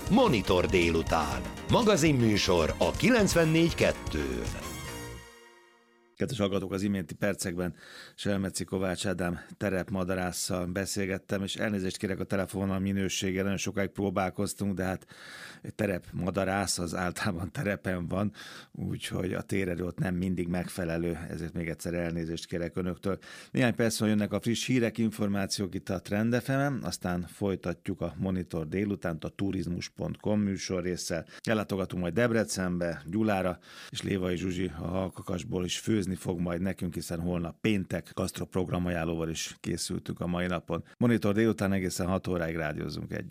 Monitor délután. Magazinműsor a 94.2-n. Kedves hallgatók, az iménti percekben Selmeci Kovács Ádám terepmadarásszal beszélgettem, és elnézést kérek a telefonvonal minőségére, nagyon sokáig próbálkoztunk, de hát egy terepmadarász az általában terepen van, úgyhogy a térerő ott nem mindig megfelelő, ezért még egyszer elnézést kérek önöktől. Néhány percben jönnek a friss hírek, információk itt a Trend FM-en, aztán folytatjuk a Monitor délutánt a turizmus.com műsorrésszel. Ellátogatunk majd Debrecenbe, Gyulára, és Lévai Zsuzsi a Halkakasból is főzni fog majd nekünk, hiszen holnap péntek gasztroprogramajánlóval is készültünk a mai napon. Monitor délután egészen 6 óráig rádiózunk együtt.